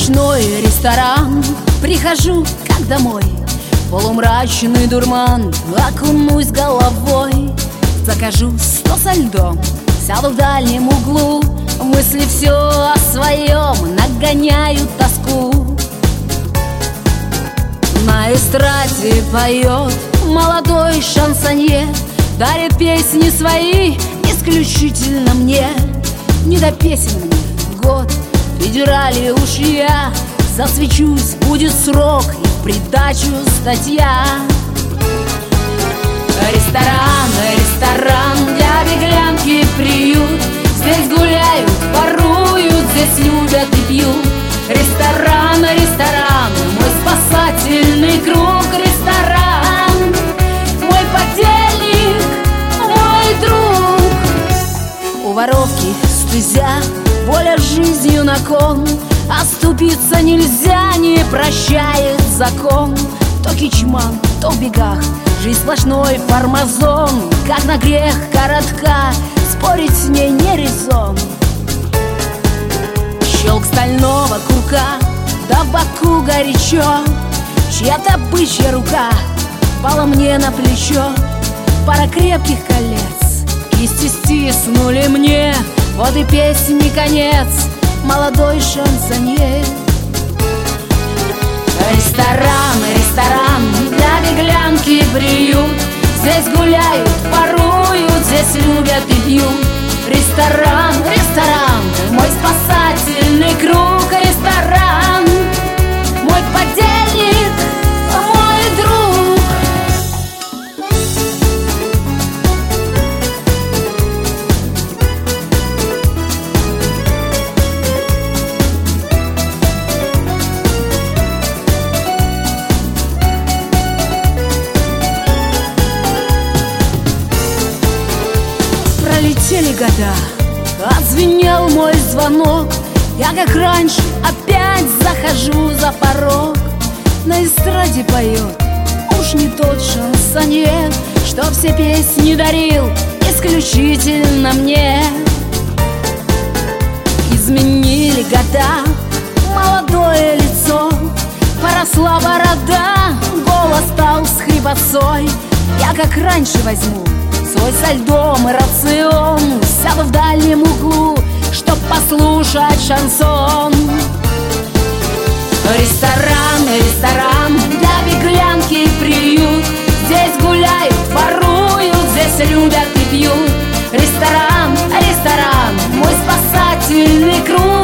ночной ресторан, прихожу как домой, полумрачный дурман, окунусь головой. Закажу 100 со льдом, сяду в дальнем углу, мысли все о своем нагоняют тоску. На эстраде поет молодой шансонье, дарит песни свои исключительно мне. Не до песен мне год, в федерале уж я засвечусь, будет срок и в придачу статья. Ресторан, ресторан, для беглянки приют, здесь гуляют, воруют, здесь любят и пьют. Ресторан, ресторан, мой спасательный круг. Ресторан, мой подельник, мой друг. У воровки стезя, воля жизнью на кон, оступиться нельзя, не прощает закон. То кичман, то в бегах, жизнь сплошной фармазон. Как на грех коротка, спорить с ней не резон. Щелк стального курка, да в боку горячо, чья-то бычья рука пала мне на плечо. Пара крепких колец, кисти стиснули мне, вот и песни конец, молодой шансонье. Ресторан, ресторан, для беглянки приют, здесь гуляют, воруют, здесь любят и пьют. Ресторан, ресторан, мой спасательный круг. Ресторан, мой подельник, мой друг. Пролетели года, отзвенел мой звонок, я как раньше опять захожу за порог. На эстраде поет уж не тот шансонье, что все песни дарил исключительно мне. Изменили года, молодое лицо, поросла борода, голос стал с хрипотцой. Я как раньше возьму свой со льдом и рацион, сяду в дальнем углу, чтоб послушать шансон. Ресторан, ресторан, для беглянки приют, здесь гуляют, воруют, здесь любят и пьют. Ресторан, ресторан, мой спасательный круг.